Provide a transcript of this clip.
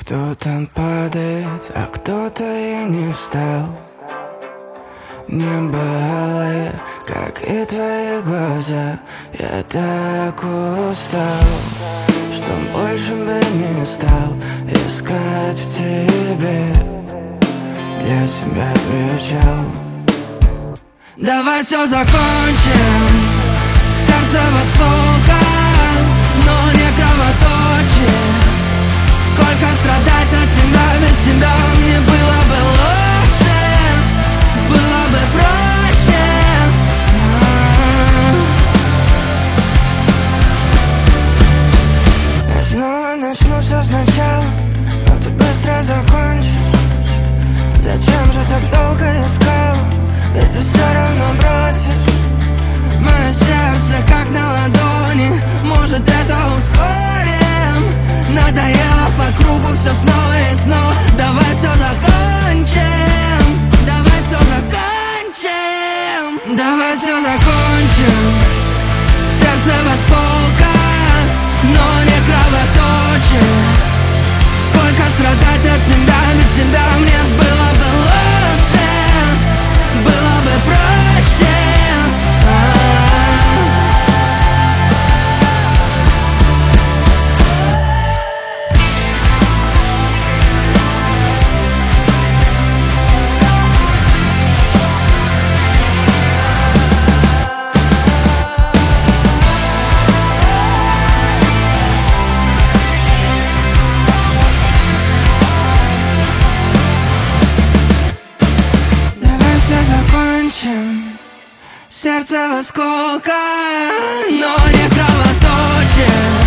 Кто там падает, а кто-то и не встал. Небо алое, как и твои глаза. Я так устал, что больше бы не стал искать в тебе для себя причал. Давай все закончим, сердце в осколках, но не кровоточит. Сколько страдать от тебя, без тебя мне было бы лучше, было бы проще. Я снова начну все сначала, но ты быстро закончишь. Зачем же так долго искал, ведь ты все равно бросишь. Мое сердце как на ладони, может это ускорим. Надоело по кругу все снова и снова. Давай все закончим, давай все закончим, давай все закончим. Сердце в осколках, но не кровоточит. Сколько страдать от тебя, без тебя мне было бы лучше, было бы проще. Сердце в осколках, но не кровоточит.